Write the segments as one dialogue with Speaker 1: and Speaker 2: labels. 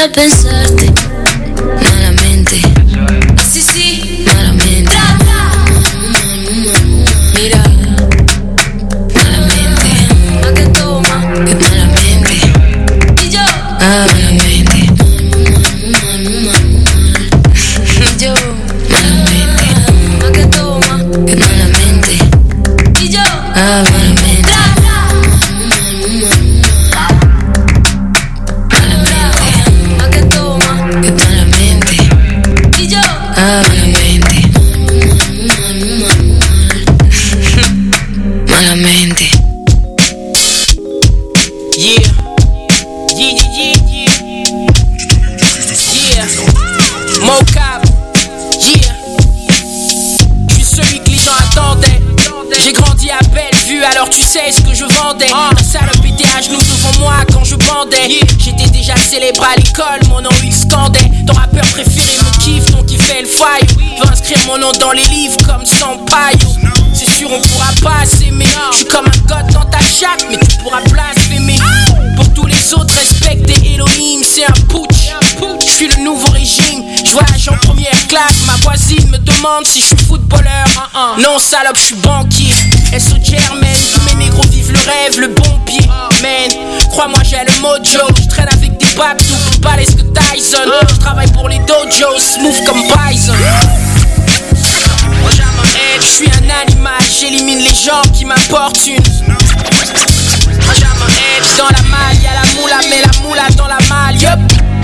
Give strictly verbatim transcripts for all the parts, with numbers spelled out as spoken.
Speaker 1: a pensarte malamente. Sí, sí, malamente. Mira, malamente. ¿Pa' qué toma? Malamente. Y yo, ah, malamente. Yo, malamente. ¿Pa' qué toma? Malamente. Y yo, ah, malamente. Ah, malamente. Malamente.
Speaker 2: Yeah. Yeah, yeah, yeah, yeah. Yeah. Mocap. Yeah. Je suis celui que les gens attendaient. J'ai grandi à Bellevue, alors tu sais ce que je vendais. Ta salope était à genoux devant moi quand je bandais. J'étais déjà célèbre à l'école, mon nom il scandait. Ton rappeur préféré me kiffe, ton qui fait le faille. Veux inscrire mon nom dans les livres comme Sampaio. C'est sûr on pourra pas s'aimer. Je suis comme un god dans ta chatte, mais tu pourras blasphémer. Pour tous les autres, respecte et Elohim, c'est un putsch. Je suis le nouveau régime, je voyage en première classe. Ma voisine me demande si je suis footballeur. Non salope, je suis banquier. S O Germaine, tous mes négros vivent le rêve, le bon pied. Man, crois-moi j'ai le mojo. Je traîne avec des babs tout plus balèzes que Tyson. Je travaille pour les dojos, smooth comme Bison. Je suis un animal, j'élimine les gens qui m'importunent. Dans la malle, y'a la moula, mais la moula dans la malle, yup.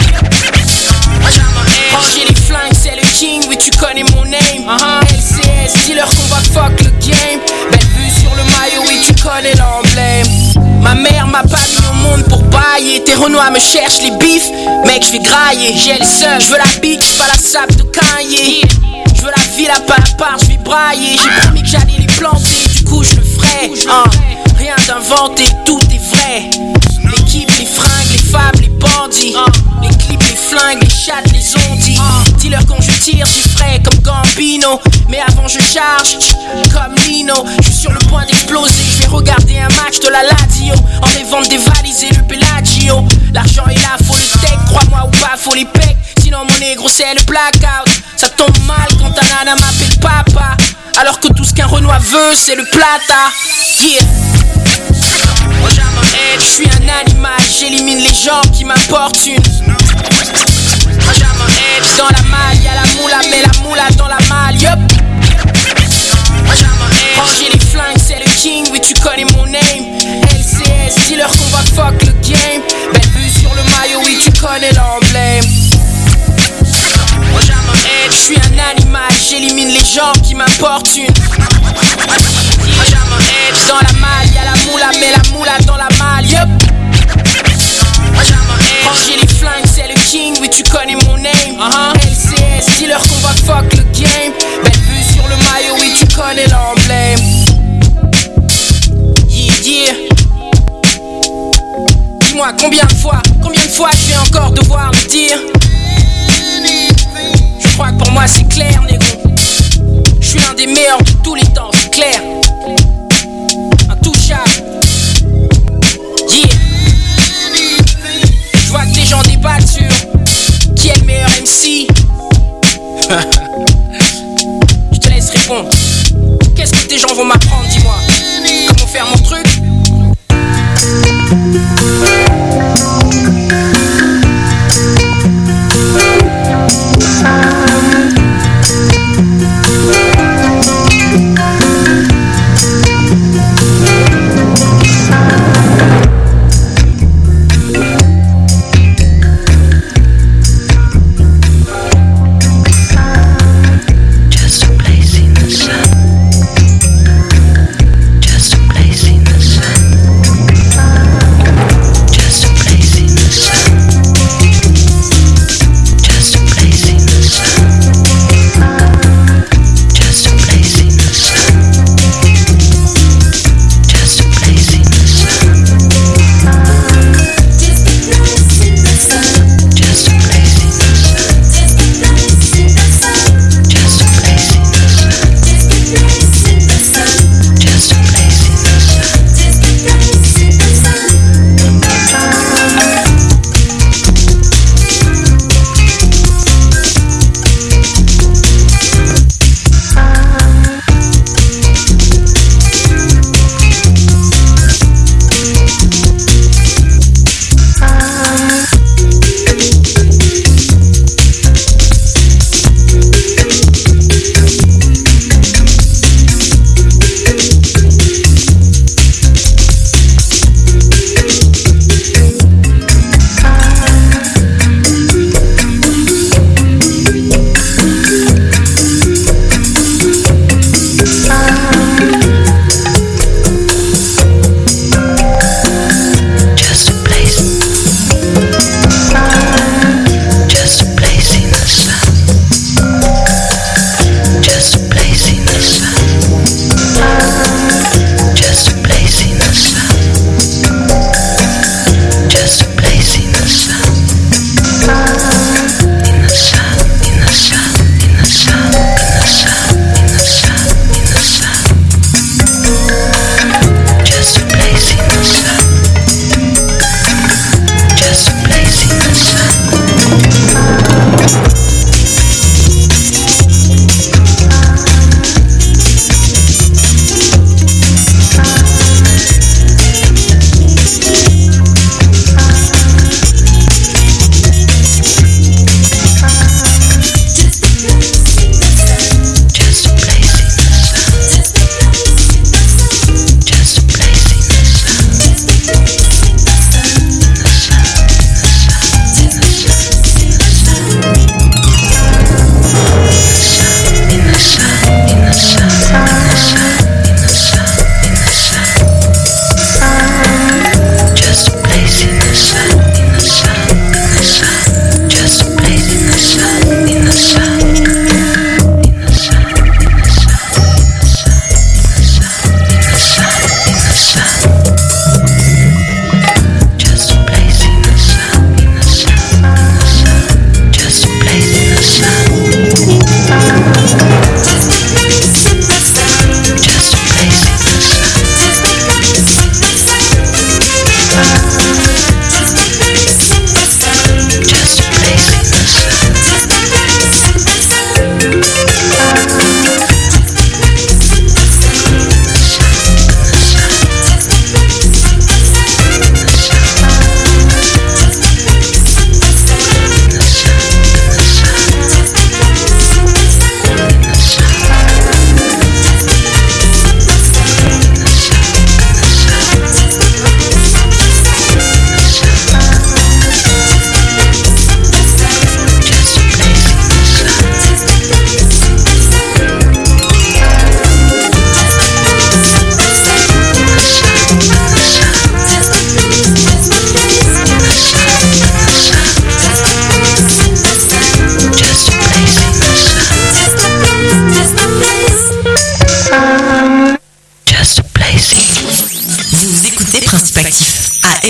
Speaker 2: Ranger les flingues, c'est le king, oui tu connais mon name. L C S, dis-leur qu'on va fuck le game. Belle vue sur le maillot, oui tu connais l'emblème. Ma mère m'a pas mis au monde pour bailler. Tes renois me cherchent les bifs, mec j'vais grailler. J'ai le seul, j'veux la bitch, pas la sape de Kanye. J'veux la villa, pas la part, j'vais brailler. J'ai promis que j'allais les planter, du coup je le ferai. hein. Rien d'inventé, tout est vrai. L'équipe, les fringues, les femmes, les bandits. Les clips, les flingues, les chattes, les ondits. Dis-leur quand je tire, j'y ferai comme Gambino. Mais avant je charge, comme Lino. Je suis sur le point d'exploser, je vais regarder un match de la Lazio. En rêvant de dévaliser le Bellagio. L'argent est là, faut le tech, crois-moi ou pas, faut les pecs. Sinon mon négro c'est le blackout. Ça tombe mal quand ta nana m'appelle papa. Alors que tout ce qu'un Renoir veut c'est le plata. Yeah. Je suis un animal, j'élimine les gens qui m'importunent. Dans la malle, y'a la moula, mais la moula dans la malle, yup. Ranger les flingues, c'est le king, oui tu connais mon name. L C S, dis-leur qu'on va fuck le game. Belle vue sur le maillot, oui tu connais l'emblème. Je suis un animal, j'élimine les gens qui m'importunent. Dans la malle, y'a la moula, mais la moula dans la malle, yup. Ranger les flingues, c'est le king, oui tu connais mon name. L C S, dis-leur qu'on va fuck le game. Belle vue sur le maillot, oui tu connais l'emblème. Yeah, yeah. Dis-moi combien de fois, combien de fois je vais encore devoir le dire. Je crois que pour moi c'est clair, négro. Je suis l'un des meilleurs de tous les temps, c'est clair. Intouchable. Yeah. Je vois que les gens débattent sur qui est le meilleur M C. Je te laisse répondre. Qu'est-ce que tes gens vont m'apprendre, dis-moi. Comment faire mon truc.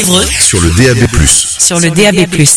Speaker 3: Évreux
Speaker 4: sur le D A B plus.
Speaker 3: Sur le D A B plus.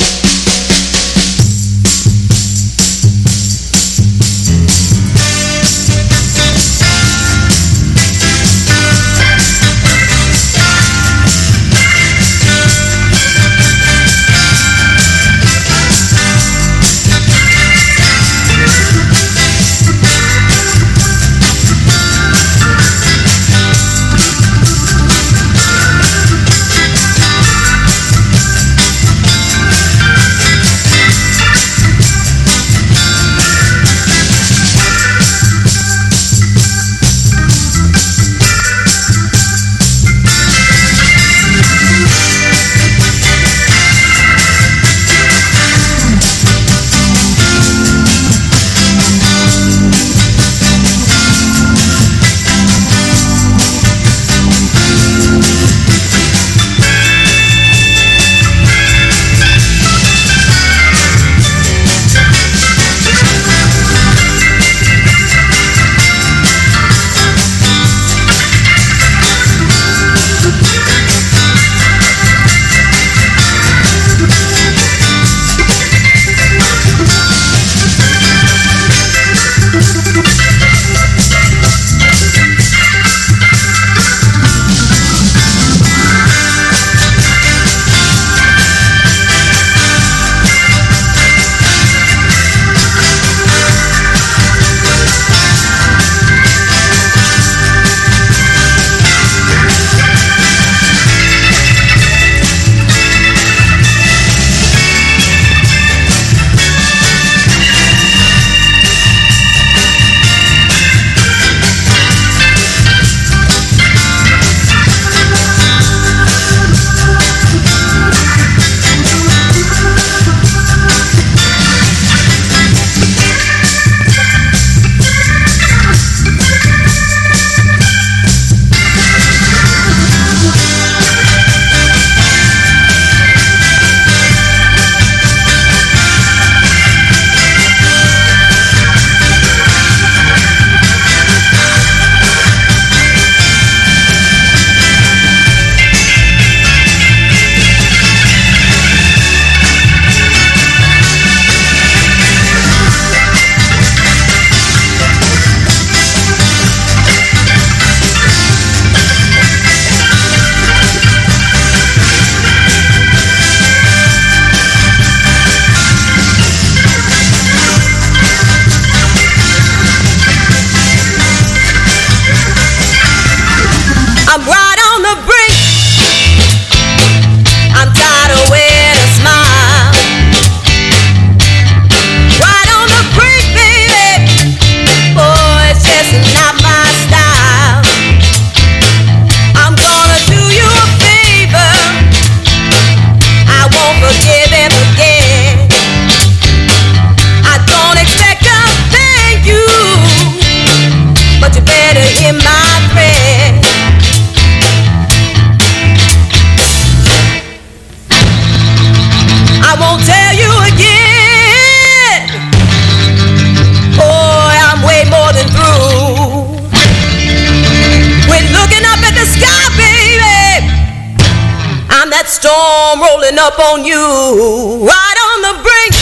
Speaker 5: Storm rolling up on you, right on the brink,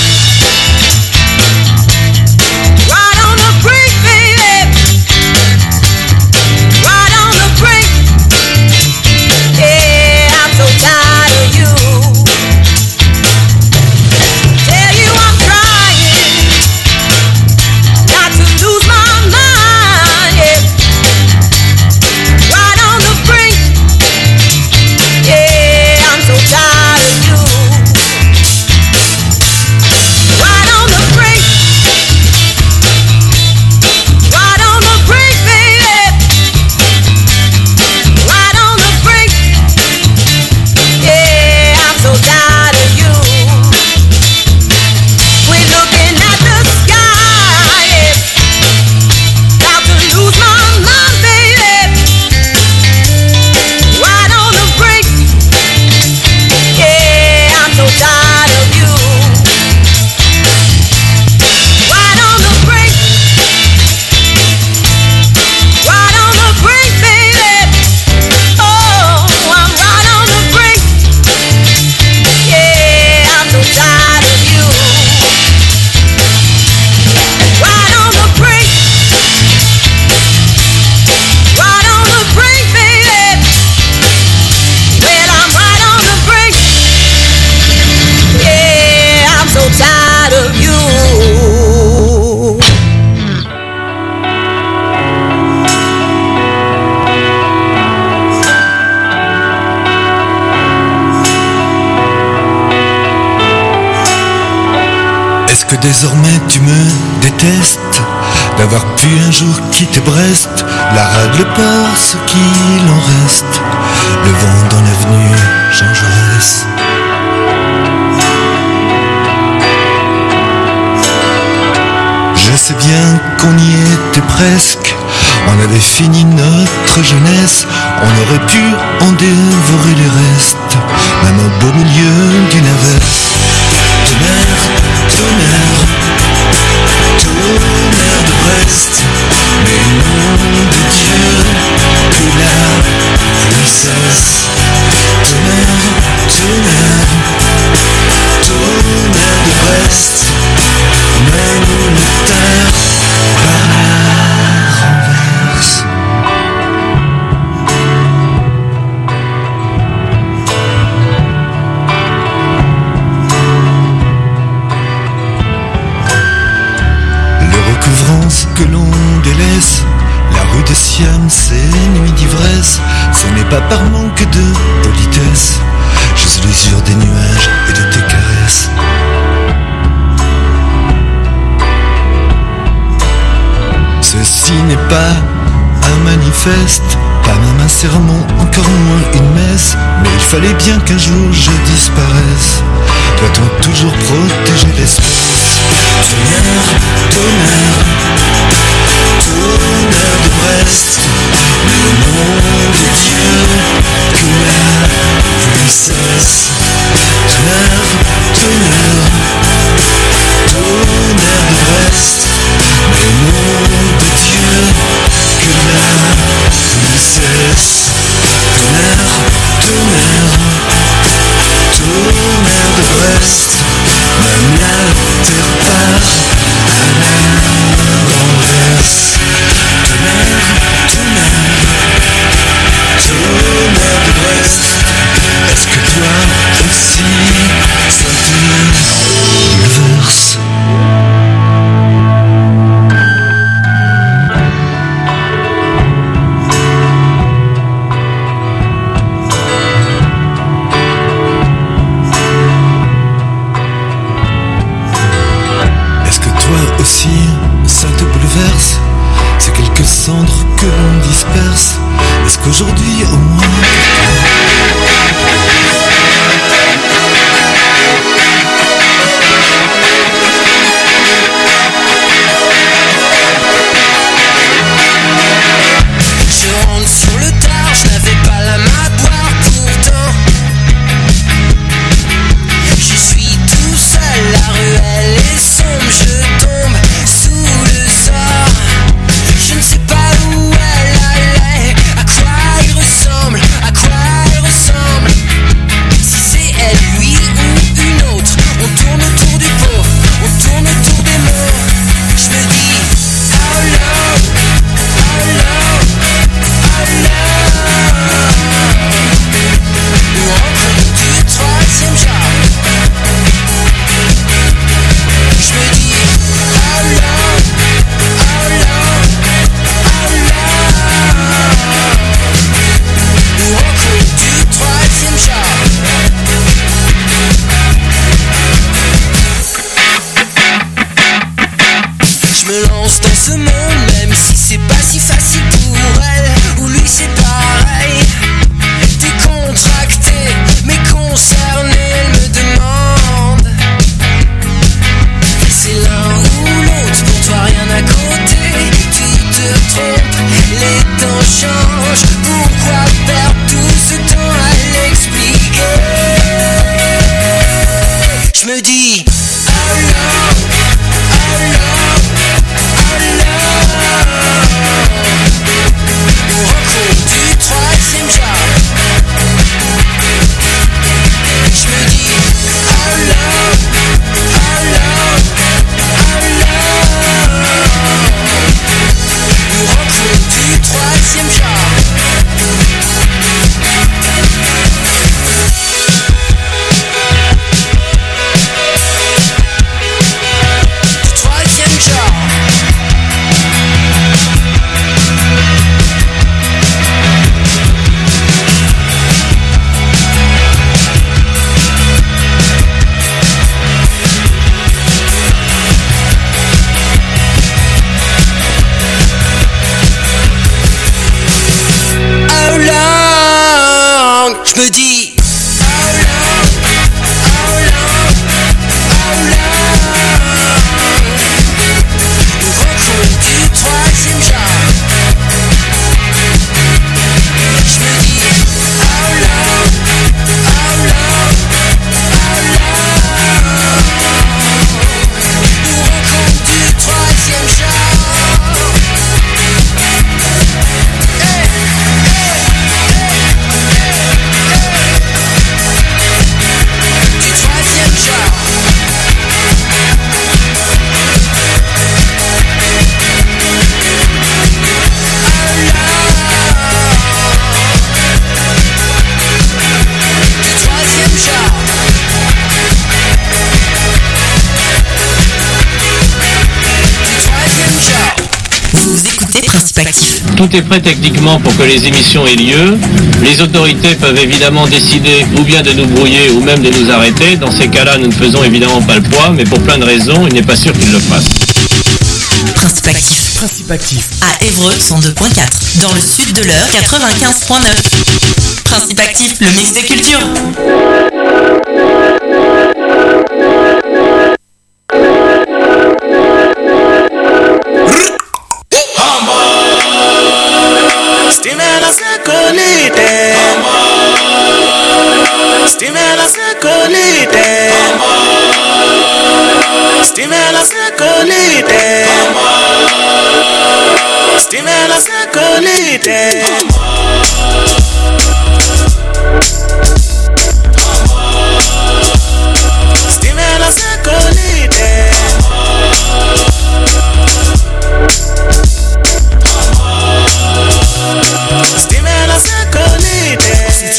Speaker 5: right on the brink, baby, right on the brink. Yeah, I'm so tired of you. Tell you I'm trying not to lose my mind. Yeah, right on the brink. Yeah, I'm so tired of you.
Speaker 3: désormais tu me détestes, d'avoir pu un jour quitter Brest, la rade, le port, ce qu'il en reste, le vent dans l'avenue Jean Jaurès. Je sais bien qu'on y était presque, on avait fini notre jeunesse, on aurait pu en dévorer les restes, même au beau milieu d'une averse. Tonnerre, tonnerre, tonnerre de Brest, mais nom de Dieu, que la pluie cesse. Tonnerre, tonnerre, tonnerre de Brest, mets-nous la terre par la renverse. Que l'on délaisse, la rue de Siam, ces nuits d'ivresse, ce n'est pas par manque de politesse, juste l'usure des nuages et de tes caresses. Ceci n'est pas un manifeste, pas même un sermon, encore moins une messe, mais il fallait bien qu'un jour je disparaisse. Doit-on toujours protéger l'espèce? Tonnerre, tonnerre, tonnerre de Brest, mais au nom de Dieu, que la pluie cesse. Tonnerre, tonnerre, tonnerre de Brest, mais au nom de Dieu, que la pluie cesse. Tonnerre, tonnerre, tonnerre de Brest, même la terre part à la renverse. Tonnerre, tonnerre, tonnerre de Brest, est-ce que toi aussi ça te bouleverse? Aussi, ça te bouleverse, ces quelques cendres que l'on disperse. Est-ce qu'aujourd'hui au moins
Speaker 2: je rentre sur le tard, je n'avais pas la main à boire pourtant. Je suis tout seul, la ruelle est sombre, je tombe sous le sort. Je ne sais pas où elle allait, à quoi il ressemble, à quoi elle ressemble. Si c'est elle, oui ou une autre, on tourne autour du pot, on tourne autour des mots. Je me dis, oh no, oh no, oh no. Nous rentrons du troisième genre. Je me dis, oh no, oh no, oh no. Nous rentrons du troisième genre. Je me lance dans ce monde, même si c'est pas si facile pour elle, ou lui c'est pareil. Décontracté, mais concerné, elle me demande. C'est l'un ou l'autre, pour toi rien à côté. Tu te trompes, les temps changent. Pourquoi perdre tout ce temps à l'expliquer? Je me dis, oh no, oh no, oh no. On rencontre du troisième genre. Je me dis, oh no, oh no, oh no. Nous rencontre du troisième genre.
Speaker 4: Principe actif.
Speaker 6: Tout est prêt techniquement pour que les émissions aient lieu. Les autorités peuvent évidemment décider ou bien de nous brouiller ou même de nous arrêter. Dans ces cas-là, nous ne faisons évidemment pas le poids, mais pour plein de raisons, il n'est pas sûr qu'ils le fassent.
Speaker 4: Principe actif.
Speaker 7: Principe actif.
Speaker 4: À Évreux cent deux point quatre. Dans le sud de l'Eure quatre-vingt-quinze point neuf. Principe actif, le mix des cultures.
Speaker 8: Stimela secolite Stimela secolite Stimela secolite Stimela secolite Stimela secolite Stimela secolite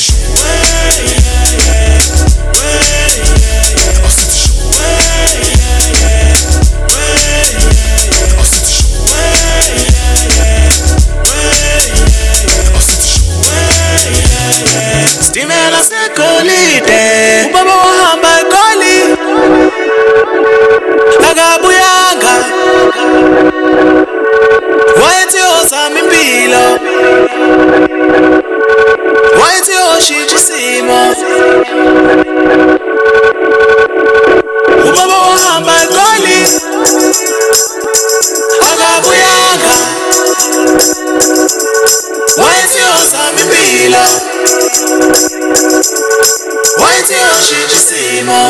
Speaker 8: Stimela secolite Ubaba wahamba egoli akabuyanga wayethi yozama impilo wayethi yoshintsha isimo ubaba wahamba egoli akabuyanga wayethi yozama impilo wayethi yoshintsha isimo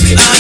Speaker 8: I